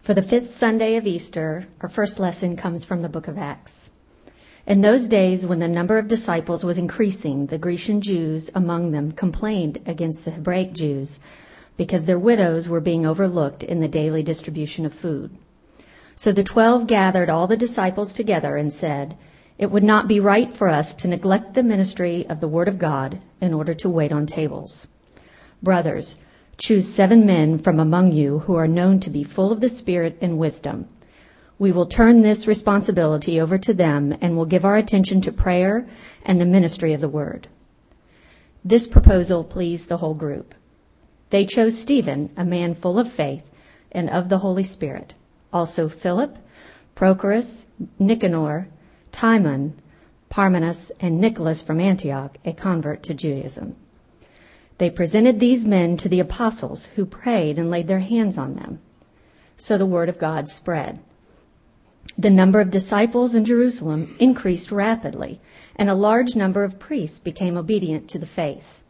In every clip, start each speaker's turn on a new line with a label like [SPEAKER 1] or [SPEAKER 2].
[SPEAKER 1] For the fifth Sunday of Easter, our first lesson comes from the book of Acts. In those days, when the number of disciples was increasing, the Grecian Jews among them complained against the Hebraic Jews because their widows were being overlooked in the daily distribution of food. So the 12 gathered all the disciples together and said, "It would not be right for us to neglect the ministry of the Word of God in order to wait on tables. Brothers, choose 7 men from among you who are known to be full of the Spirit and wisdom. We will turn this responsibility over to them and will give our attention to prayer and the ministry of the Word." This proposal pleased the whole group. They chose Stephen, a man full of faith and of the Holy Spirit, also Philip, Prochorus, Nicanor, Timon, Parmenas, and Nicholas from Antioch, a convert to Judaism. They presented these men to the apostles, who prayed and laid their hands on them. So the word of God spread. The number of disciples in Jerusalem increased rapidly, and a large number of priests became obedient to the faith.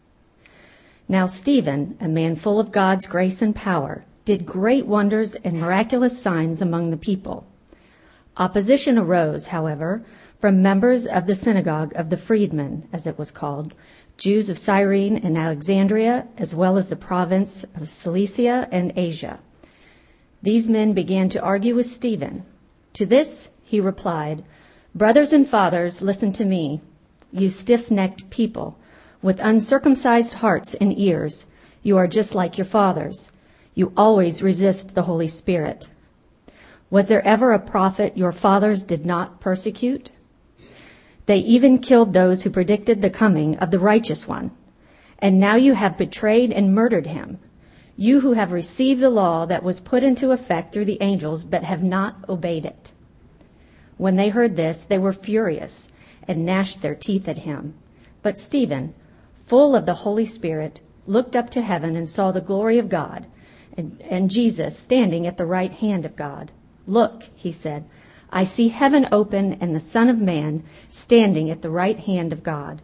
[SPEAKER 1] Now Stephen, a man full of God's grace and power, did great wonders and miraculous signs among the people. Opposition arose, however, from members of the synagogue of the freedmen, as it was called, Jews of Cyrene and Alexandria, as well as the province of Cilicia and Asia. These men began to argue with Stephen. To this he replied, "Brothers and fathers, listen to me. You stiff-necked people, with uncircumcised hearts and ears, you are just like your fathers. You always resist the Holy Spirit. Was there ever a prophet your fathers did not persecute? They even killed those who predicted the coming of the righteous one. And now you have betrayed and murdered him, you who have received the law that was put into effect through the angels but have not obeyed it." When they heard this, they were furious and gnashed their teeth at him. But Stephen, full of the Holy Spirit, looked up to heaven and saw the glory of God and Jesus standing at the right hand of God. "Look," he said, "I see heaven open and the Son of Man standing at the right hand of God."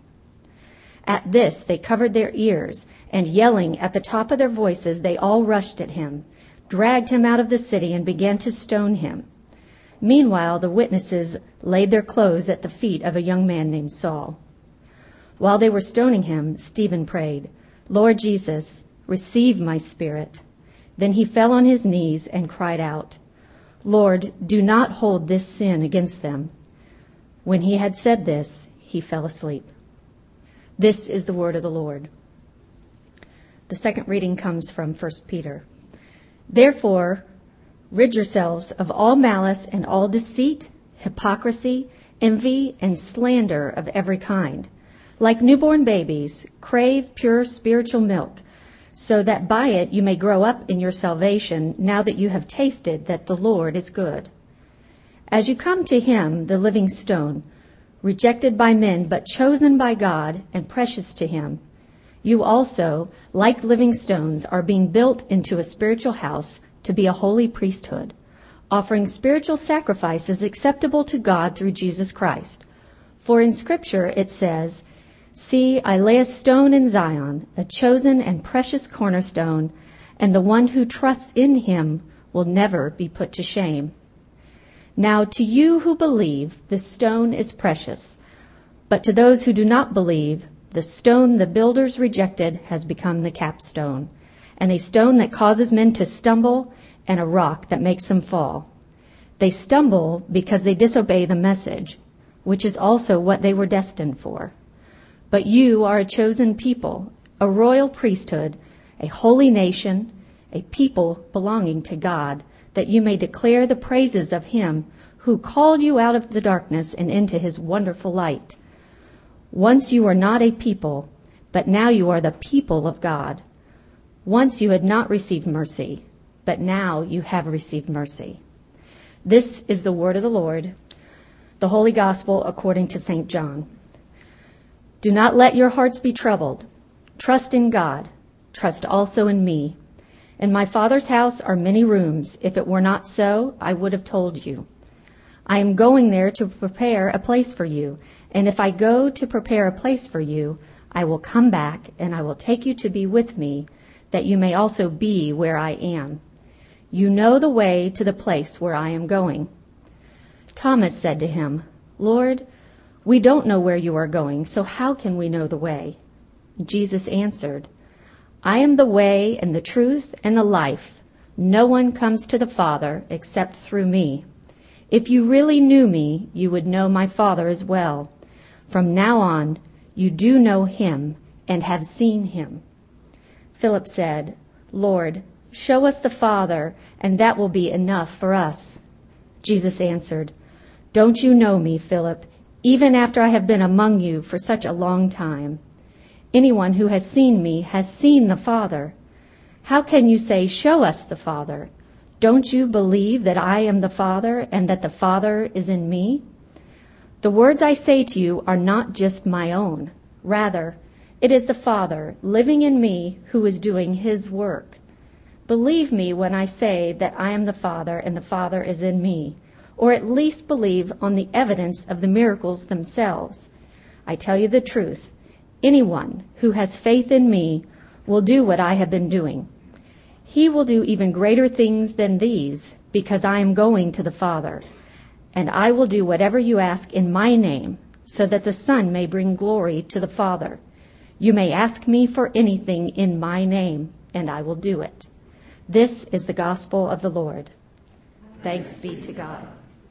[SPEAKER 1] At this they covered their ears, and yelling at the top of their voices, they all rushed at him, dragged him out of the city, and began to stone him. Meanwhile, the witnesses laid their clothes at the feet of a young man named Saul. While they were stoning him, Stephen prayed, "Lord Jesus, receive my spirit." Then he fell on his knees and cried out, "Lord, do not hold this sin against them." When he had said this, he fell asleep. This is the word of the Lord. The second reading comes from 1 Peter. "Therefore, rid yourselves of all malice and all deceit, hypocrisy, envy, and slander of every kind. Like newborn babies, crave pure spiritual milk, so that by it you may grow up in your salvation, now that you have tasted that the Lord is good. As you come to him, the living stone, rejected by men but chosen by God and precious to him, you also, like living stones, are being built into a spiritual house to be a holy priesthood, offering spiritual sacrifices acceptable to God through Jesus Christ. For in Scripture it says, 'See, I lay a stone in Zion, a chosen and precious cornerstone, and the one who trusts in him will never be put to shame.' Now to you who believe, the stone is precious, but to those who do not believe, the stone the builders rejected has become the capstone, and a stone that causes men to stumble, and a rock that makes them fall. They stumble because they disobey the message, which is also what they were destined for. But you are a chosen people, a royal priesthood, a holy nation, a people belonging to God, that you may declare the praises of him who called you out of the darkness and into his wonderful light. Once you were not a people, but now you are the people of God. Once you had not received mercy, but now you have received mercy." This is the word of the Lord, the Holy Gospel according to St. John. "Do not let your hearts be troubled. Trust in God. Trust also in me. In my Father's house are many rooms. If it were not so, I would have told you. I am going there to prepare a place for you. And if I go to prepare a place for you, I will come back and I will take you to be with me, that you may also be where I am. You know the way to the place where I am going." Thomas said to him, "Lord, we don't know where you are going, so how can we know the way?" Jesus answered, "I am the way and the truth and the life. No one comes to the Father except through me. If you really knew me, you would know my Father as well. From now on, you do know him and have seen him." Philip said, "Lord, show us the Father, and that will be enough for us." Jesus answered, "Don't you know me, Philip, even after I have been among you for such a long time? Anyone who has seen me has seen the Father. How can you say, 'Show us the Father'? Don't you believe that I am the Father and that the Father is in me? The words I say to you are not just my own. Rather, it is the Father living in me who is doing his work. Believe me when I say that I am the Father and the Father is in me, or at least believe on the evidence of the miracles themselves. I tell you the truth. Anyone who has faith in me will do what I have been doing. He will do even greater things than these, because I am going to the Father. And I will do whatever you ask in my name, so that the Son may bring glory to the Father. You may ask me for anything in my name, and I will do it." This is the gospel of the Lord. Thanks be to God.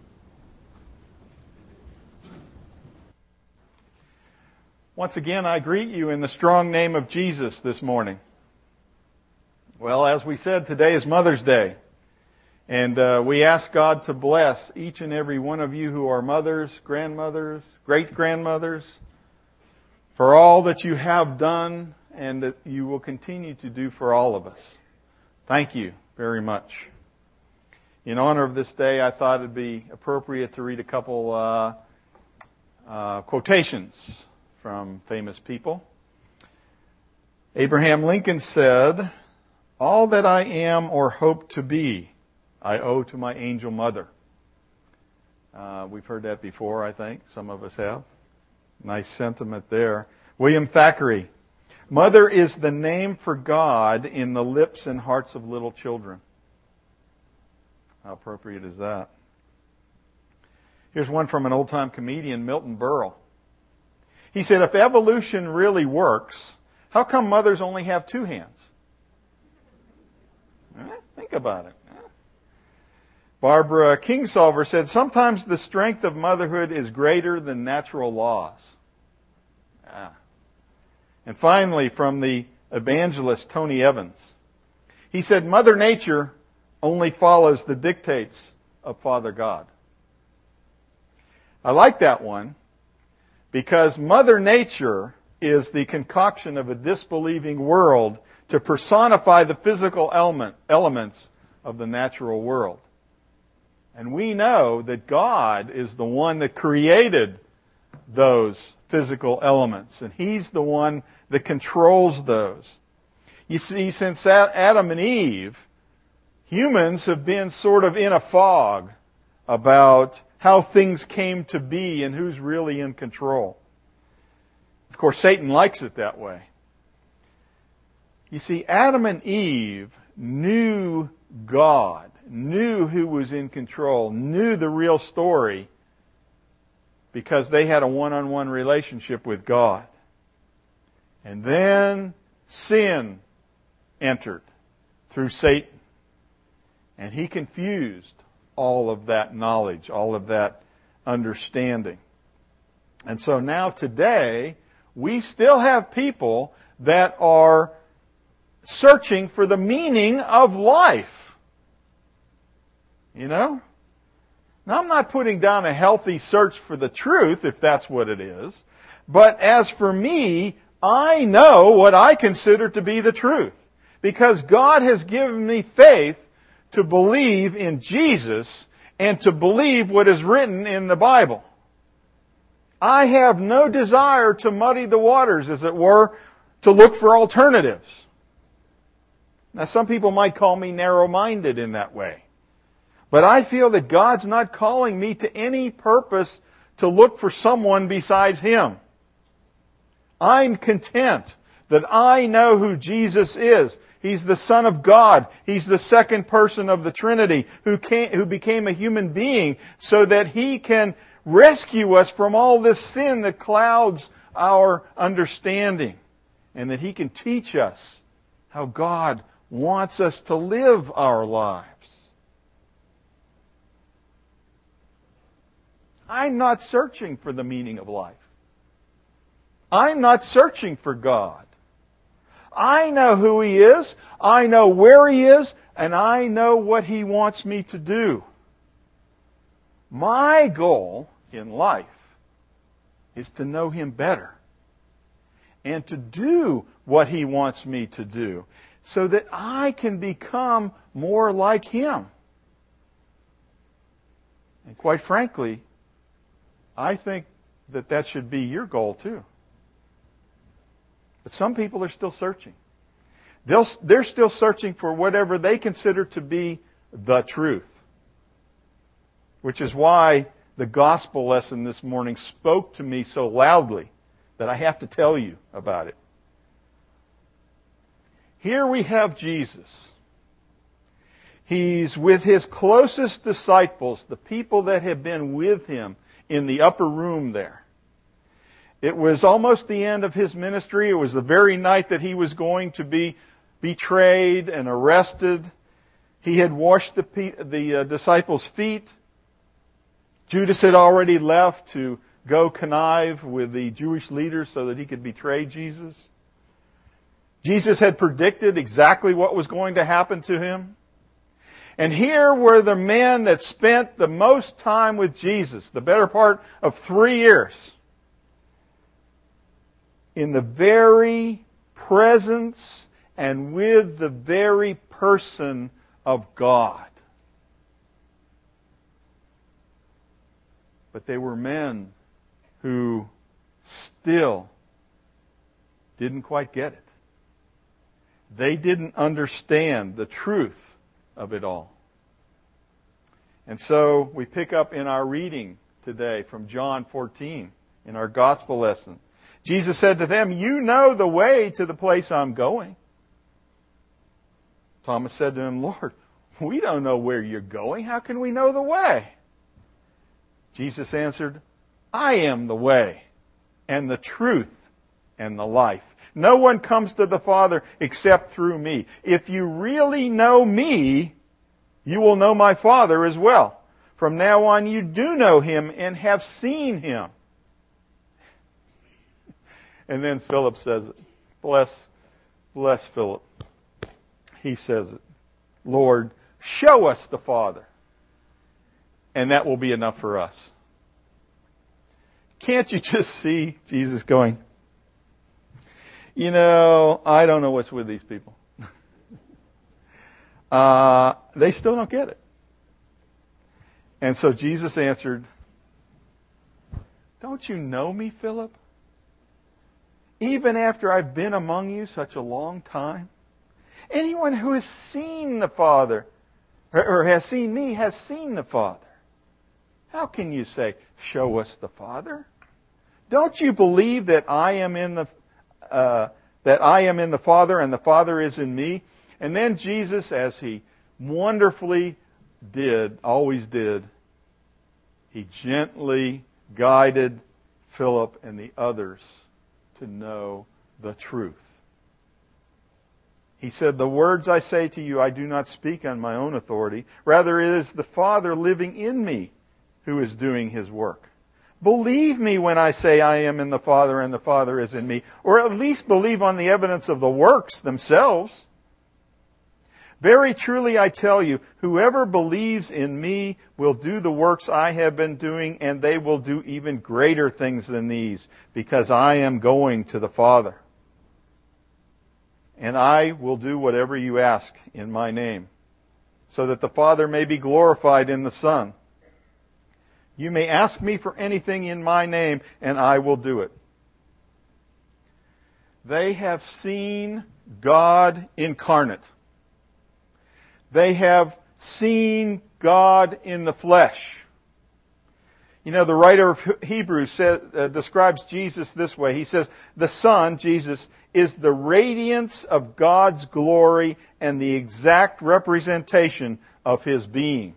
[SPEAKER 2] Once again, I greet you in the strong name of Jesus this morning. Well, as we said, today is Mother's Day. And we ask God to bless each and every one of you who are mothers, grandmothers, great-grandmothers, for all that you have done and that you will continue to do for all of us. Thank you very much. In honor of this day, I thought it'd be appropriate to read a couple quotations from famous people. Abraham Lincoln said, "All that I am or hope to be, I owe to my angel mother." We've heard that before, I think. Some of us have. Nice sentiment there. William Thackeray, "Mother is the name for God in the lips and hearts of little children." How appropriate is that? Here's one from an old-time comedian, Milton Berle. He said, "If evolution really works, how come mothers only have two hands?" Think about it. Barbara Kingsolver said, "Sometimes the strength of motherhood is greater than natural laws." And finally, from the evangelist Tony Evans, he said, "Mother Nature only follows the dictates of Father God." I like that one because Mother Nature is the concoction of a disbelieving world to personify the physical elements of the natural world. And we know that God is the one that created those physical elements, and He's the one that controls those. You see, since Adam and Eve, humans have been sort of in a fog about how things came to be and who's really in control. Of course, Satan likes it that way. You see, Adam and Eve knew God, knew who was in control, knew the real story because they had a one-on-one relationship with God. And then sin entered through Satan. And he confused all of that knowledge, all of that understanding. And so now today, we still have people that are searching for the meaning of life. You know? Now, I'm not putting down a healthy search for the truth, if that's what it is. But as for me, I know what I consider to be the truth. Because God has given me faith to believe in Jesus and to believe what is written in the Bible. I have no desire to muddy the waters, as it were, to look for alternatives. Now, some people might call me narrow-minded in that way. But I feel that God's not calling me to any purpose to look for someone besides Him. I'm content that I know who Jesus is. He's the Son of God. He's the second person of the Trinity who became a human being so that He can rescue us from all this sin that clouds our understanding, and that He can teach us how God wants us to live our lives. I'm not searching for the meaning of life. I'm not searching for God. I know who He is, I know where He is, and I know what He wants me to do. My goal in life is to know Him better and to do what He wants me to do so that I can become more like Him. And quite frankly, I think that should be your goal too. But some people are still searching. They're still searching for whatever they consider to be the truth. Which is why the gospel lesson this morning spoke to me so loudly that I have to tell you about it. Here we have Jesus. He's with His closest disciples, the people that have been with Him in the upper room there. It was almost the end of His ministry. It was the very night that He was going to be betrayed and arrested. He had washed the disciples' feet. Judas had already left to go connive with the Jewish leaders so that he could betray Jesus. Jesus had predicted exactly what was going to happen to Him. And here were the men that spent the most time with Jesus, the better part of 3 years, in the very presence and with the very person of God. But they were men who still didn't quite get it. They didn't understand the truth of it all. And so we pick up in our reading today from John 14 in our gospel lesson. Jesus said to them, "You know the way to the place I'm going." Thomas said to Him, "Lord, we don't know where you're going. How can we know the way?" Jesus answered, "I am the way and the truth and the life. No one comes to the Father except through me. If you really know me, you will know my Father as well. From now on you do know Him and have seen Him." And then Philip says it. Bless Philip. He says it. "Lord, show us the Father, and that will be enough for us." Can't you just see Jesus going, I don't know what's with these people. They still don't get it. And so Jesus answered, "Don't you know me, Philip? Even after I've been among you such a long time? Anyone who has seen the Father, or has seen me, has seen the Father. How can you say, 'Show us the Father'? Don't you believe that I am in the Father and the Father is in me?" And then Jesus, as He wonderfully always did, He gently guided Philip and the others to know the truth. He said, "The words I say to you, I do not speak on my own authority. Rather, it is the Father living in me who is doing His work. Believe me when I say I am in the Father and the Father is in me, or at least believe on the evidence of the works themselves. Very truly I tell you, whoever believes in me will do the works I have been doing, and they will do even greater things than these, because I am going to the Father. And I will do whatever you ask in my name, so that the Father may be glorified in the Son. You may ask me for anything in my name, and I will do it." They have seen God incarnate. They have seen God in the flesh. You know, the writer of Hebrews describes Jesus this way. He says, the Son, Jesus, is the radiance of God's glory and the exact representation of His being.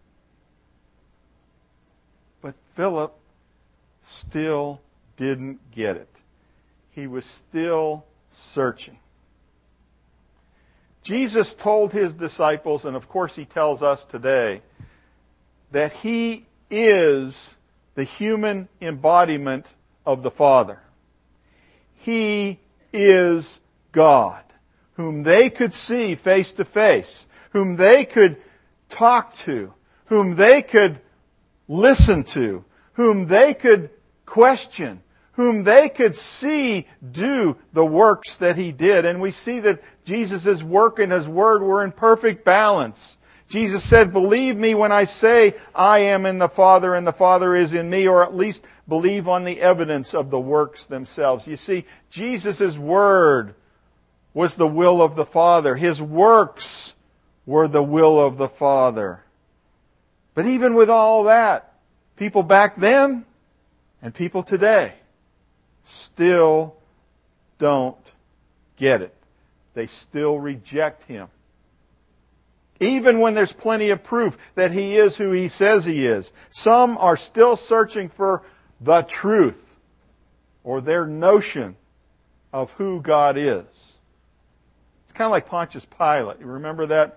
[SPEAKER 2] But Philip still didn't get it. He was still searching. Jesus told His disciples, and of course He tells us today, that He is the human embodiment of the Father. He is God, whom they could see face to face, whom they could talk to, whom they could listen to, whom they could question, whom they could see do the works that He did. And we see that Jesus' work and His Word were in perfect balance. Jesus said, believe me when I say I am in the Father and the Father is in me, or at least believe on the evidence of the works themselves. You see, Jesus' Word was the will of the Father. His works were the will of the Father. But even with all that, people back then and people today still don't get it. They still reject Him. Even when there's plenty of proof that He is who He says He is. Some are still searching for the truth or their notion of who God is. It's kind of like Pontius Pilate. You remember that,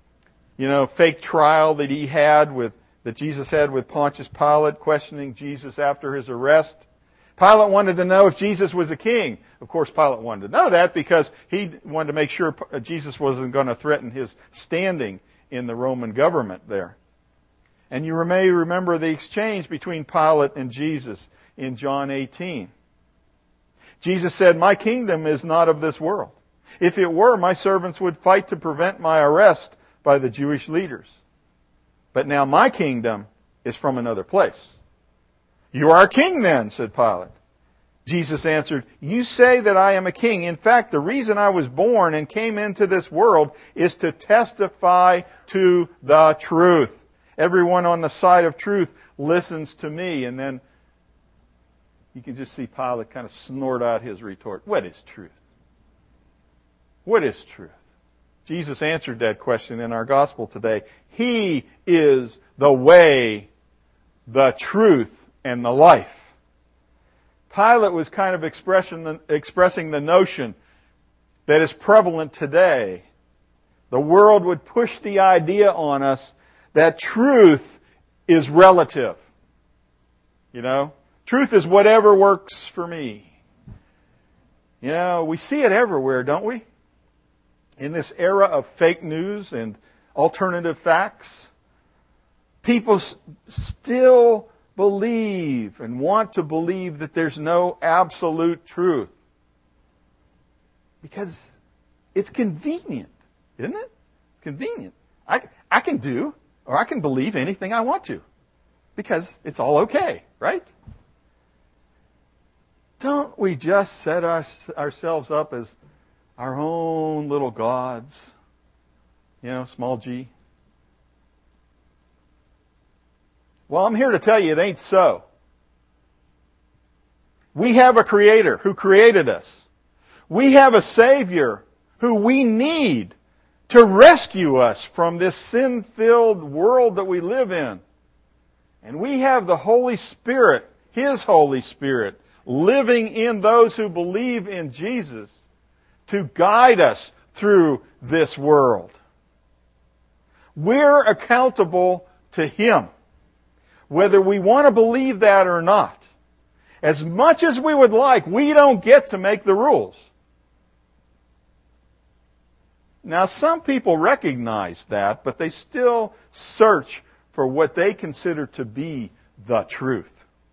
[SPEAKER 2] fake trial that that Jesus had with Pontius Pilate, questioning Jesus after His arrest? Pilate wanted to know if Jesus was a king. Of course, Pilate wanted to know that because he wanted to make sure Jesus wasn't going to threaten his standing in the Roman government there. And you may remember the exchange between Pilate and Jesus in John 18. Jesus said, my kingdom is not of this world. If it were, my servants would fight to prevent my arrest by the Jewish leaders. But now my kingdom is from another place. You are a king then, said Pilate. Jesus answered, you say that I am a king. In fact, the reason I was born and came into this world is to testify to the truth. Everyone on the side of truth listens to me. And then you can just see Pilate kind of snort out his retort. What is truth? What is truth? Jesus answered that question in our gospel today. He is the way, the truth, and the life. Pilate was kind of expressing the notion that is prevalent today. The world would push the idea on us that truth is relative. Truth is whatever works for me. We see it everywhere, don't we? In this era of fake news and alternative facts, people still believe and want to believe that there's no absolute truth. Because it's convenient, isn't it? It's convenient. I can do or I can believe anything I want to because it's all okay, right? Don't we just set ourselves up as our own little gods? Small g. Well, I'm here to tell you it ain't so. We have a Creator who created us. We have a Savior who we need to rescue us from this sin-filled world that we live in. And we have the Holy Spirit, His Holy Spirit, living in those who believe in Jesus to guide us through this world. We're accountable to Him, whether we want to believe that or not. As much as we would like, we don't get to make the rules. Now, some people recognize that, but they still search for what they consider to be the truth.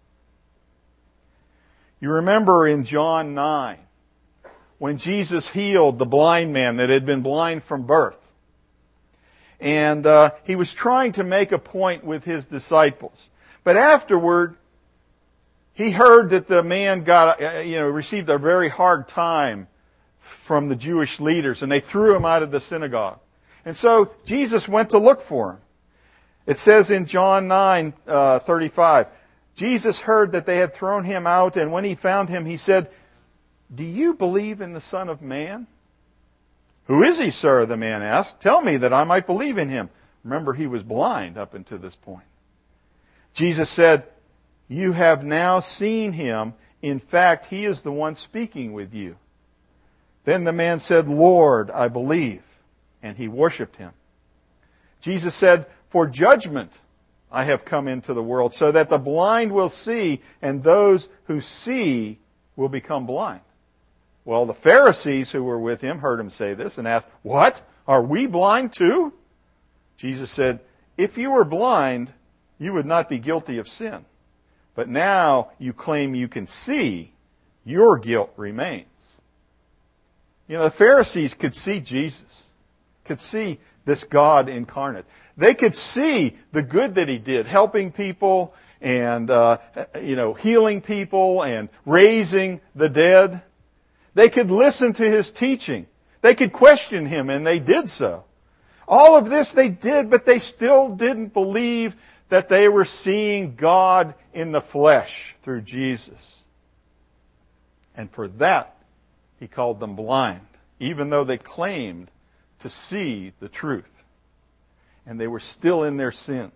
[SPEAKER 2] You remember in John 9, when Jesus healed the blind man that had been blind from birth. And He was trying to make a point with His disciples. But afterward, He heard that the man received a very hard time from the Jewish leaders, and they threw him out of the synagogue. And so Jesus went to look for him. It says in John 9:35, Jesus heard that they had thrown him out, and when he found him, he said, "Do you believe in the Son of Man?" "Who is he, sir?" the man asked. "Tell me that I might believe in him." Remember, he was blind up until this point. Jesus said, "You have now seen him. In fact, he is the one speaking with you." Then the man said, "Lord, I believe." And he worshiped him. Jesus said, "For judgment I have come into the world, so that the blind will see, and those who see will become blind." Well, the Pharisees who were with him heard him say this and asked, "What? Are we blind too?" Jesus said, "If you were blind, you would not be guilty of sin. But now you claim you can see, your guilt remains." You know, the Pharisees could see Jesus, could see this God incarnate. They could see the good that he did, helping people and, healing people and raising the dead. They could listen to his teaching. They could question him, and they did so. All of this they did, but they still didn't believe that they were seeing God in the flesh through Jesus. And for that, he called them blind, even though they claimed to see the truth. And they were still in their sins.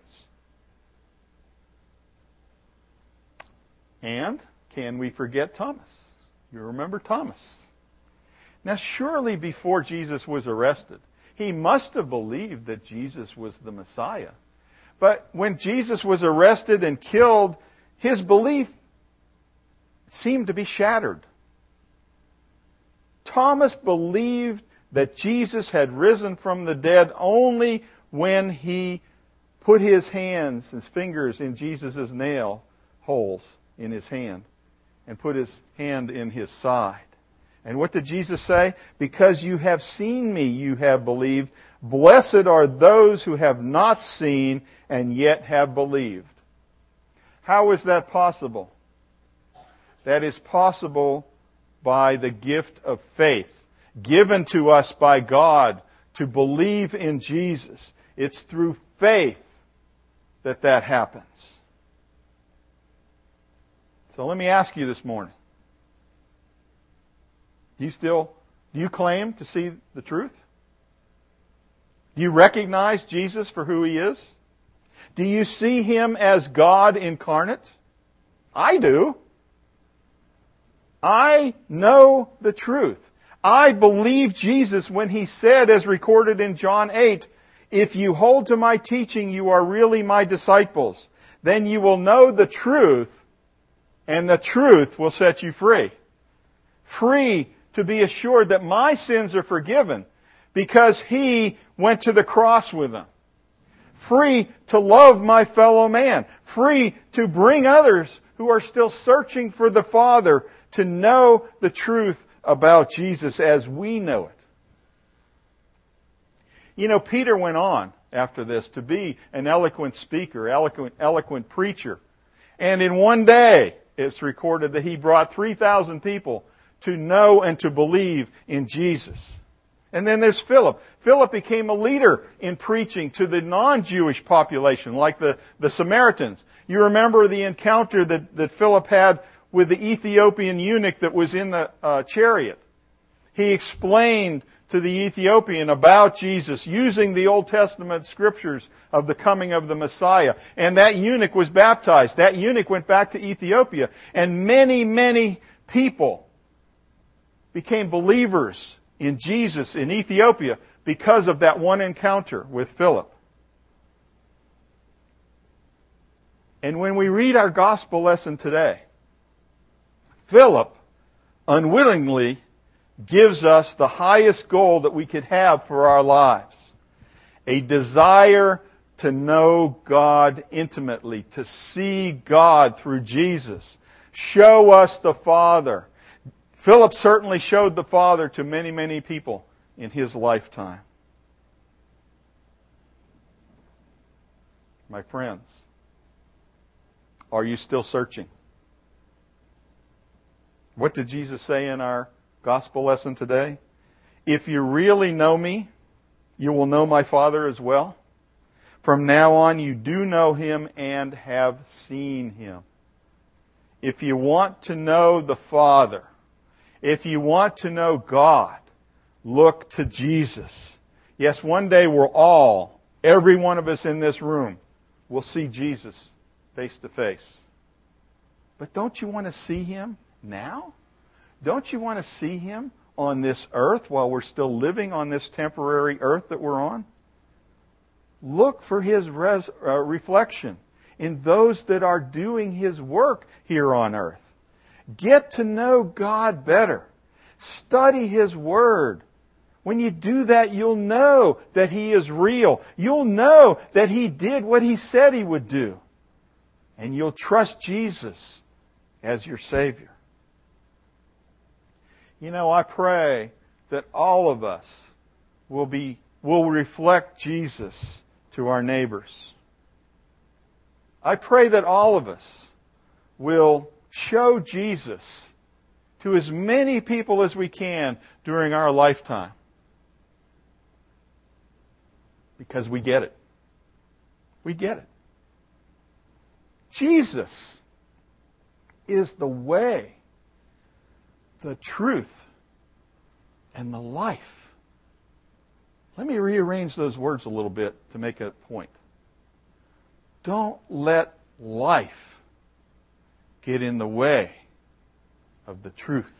[SPEAKER 2] And can we forget Thomas? You remember Thomas. Now, surely before Jesus was arrested, he must have believed that Jesus was the Messiah. But when Jesus was arrested and killed, his belief seemed to be shattered. Thomas believed that Jesus had risen from the dead only when he put his fingers in Jesus' nail holes in his hand and put his hand in his side. And what did Jesus say? "Because you have seen me, you have believed. Blessed are those who have not seen and yet have believed." How is that possible? That is possible by the gift of faith given to us by God to believe in Jesus. It's through faith that happens. So let me ask you this morning. Do you claim to see the truth? Do you recognize Jesus for who he is? Do you see him as God incarnate? I do. I know the truth. I believe Jesus when he said, as recorded in John 8, "If you hold to my teaching, you are really my disciples. Then you will know the truth, and the truth will set you free." Free to be assured that my sins are forgiven because he went to the cross with them. Free to love my fellow man. Free to bring others who are still searching for the Father to know the truth about Jesus as we know it. You know, Peter went on after this to be an eloquent speaker, eloquent preacher. And in one day, it's recorded that he brought 3,000 people to know and to believe in Jesus. And then there's Philip. Philip became a leader in preaching to the non-Jewish population, like the Samaritans. You remember the encounter that Philip had with the Ethiopian eunuch that was in the chariot. He explained to the Ethiopian about Jesus using the Old Testament scriptures of the coming of the Messiah. And that eunuch was baptized. That eunuch went back to Ethiopia. And many, many people became believers in Jesus in Ethiopia because of that one encounter with Philip. And when we read our gospel lesson today, Philip unwittingly gives us the highest goal that we could have for our lives. A desire to know God intimately, to see God through Jesus. Show us the Father. Philip certainly showed the Father to many, many people in his lifetime. My friends, are you still searching? What did Jesus say in our gospel lesson today? If you really know me, you will know my Father as well. From now on, you do know him and have seen him. if you want to know the Father, if you want to know God, look to Jesus. Yes, one day every one of us in this room, will see Jesus face to face. But don't you want to see Him now? Don't you want to see Him on this earth while we're still living on this temporary earth that we're on? Look for His reflection in those that are doing His work here on earth. Get to know God better. Study His Word. When you do that, you'll know that He is real. You'll know that He did what He said He would do. And you'll trust Jesus as your Savior. You know, I pray that all of us will reflect Jesus to our neighbors. I pray that all of us will show Jesus to as many people as we can during our lifetime. Because we get it. We get it. Jesus is the way, the truth, and the life. Let me rearrange those words a little bit to make a point. Don't let life get in the way of the truth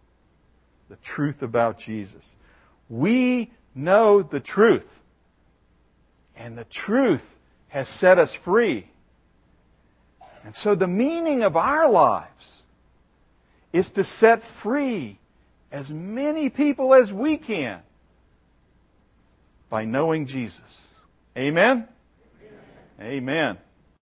[SPEAKER 2] about Jesus. We know the truth, and the truth has set us free. And so the meaning of our lives is to set free as many people as we can by knowing Jesus. Amen? Amen. Amen.